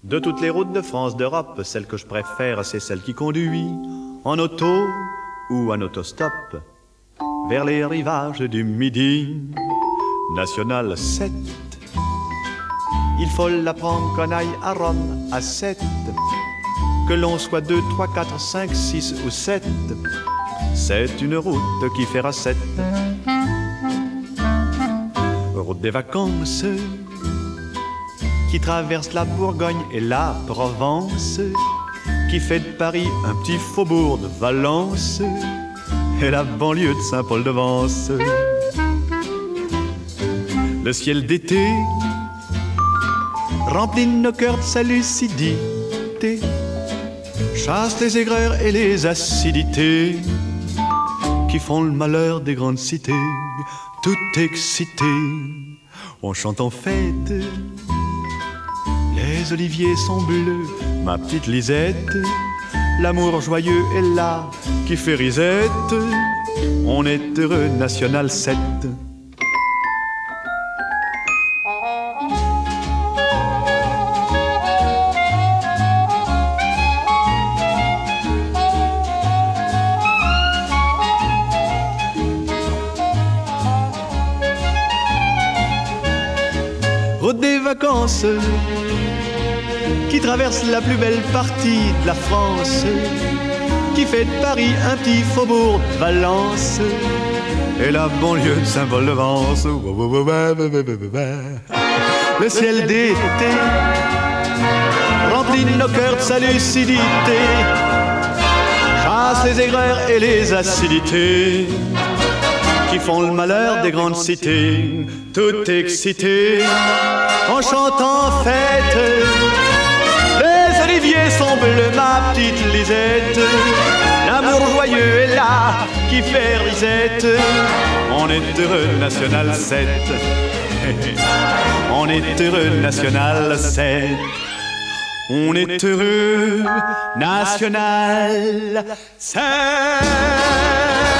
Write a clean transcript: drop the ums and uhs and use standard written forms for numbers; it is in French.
De toutes les routes de France, d'Europe, celle que je préfère, c'est celle qui conduit en auto ou en autostop vers les rivages du Midi. Nationale 7. Il faut la prendre qu'on aille à Rome à 7. Que l'on soit 2, 3, 4, 5, 6 ou 7. C'est une route qui fera 7. Route des vacances qui traverse la Bourgogne et la Provence, qui fait de Paris un petit faubourg de Valence et la banlieue de Saint-Paul-de-Vence. Le ciel d'été remplit nos cœurs de sa lucidité, chasse les aigreurs et les acidités qui font le malheur des grandes cités. Tout excité, on chante en fête. Les oliviers sont bleus, ma petite Lisette. L'amour joyeux est là qui fait risette. On est heureux, National 7. Route des vacances qui traverse la plus belle partie de la France, qui fait de Paris un petit faubourg de Valence et la banlieue de Saint-Paul-de-Vence. Le ciel d'été remplit nos cœurs de sa lucidité, chasse les aigreurs et les acidités qui font le malheur des grandes cités. Tout excité, en chantant en fête. Les oliviers sont bleus, ma petite Lisette. L'amour joyeux est là qui fait risette. On est heureux, National 7. On est heureux, National 7. On est heureux, National 7.